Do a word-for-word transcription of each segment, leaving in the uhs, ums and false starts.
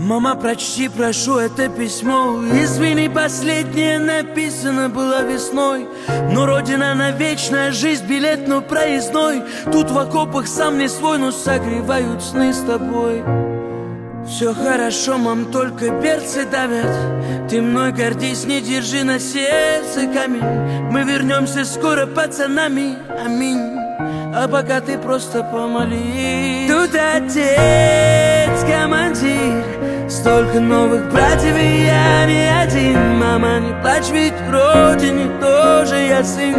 Мама, прочти, прошу, это письмо. Извини, последнее написано было весной. Но родина навечная, жизнь билет, но проездной. Тут в окопах сам не свой, но согревают сны с тобой. Все хорошо, мам, только перцы давят. Ты мной гордись, не держи на сердце камень. Мы вернемся скоро пацанами, аминь. А пока ты просто помолись. Тут отец, командир, столько новых братьев, и я не один. Мама, не плачь, ведь родине тоже я сын.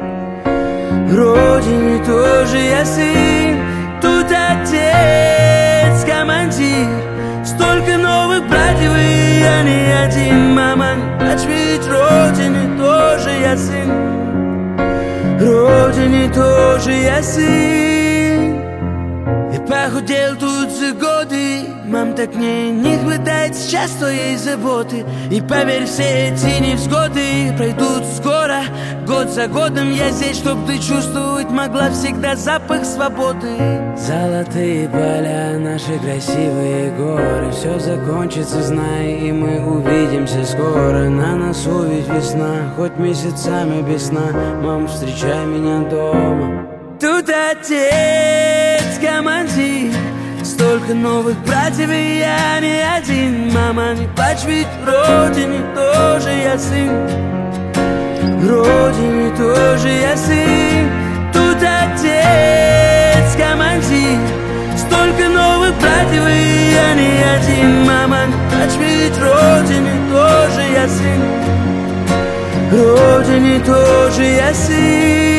Родине тоже я сын. Тут отец, командир, столько новых братьев, и я не один. Мама, не плачь, ведь родине тоже я сын. Родине тоже я сын. Я похудел тут за годы. Мам, так мне не хватает сейчас твоей заботы. И поверь, все эти невзгоды пройдут скоро. Год за годом я здесь, чтоб ты чувствовать могла всегда запах свободы. Золотые поля, наши красивые горы. Все закончится, знай, и мы увидимся скоро. На носу ведь весна, хоть месяцами без сна. Мам, встречай меня дома. Тут отец, командир, столько новых братьев, и я не один. Мама, не плачь, ведь родине тоже я сын. Родине тоже я сын. Тут отец, командир, столько новых братьев, и я не один. Мама, не плачь, ведь родине тоже я сын. Родине тоже я сын.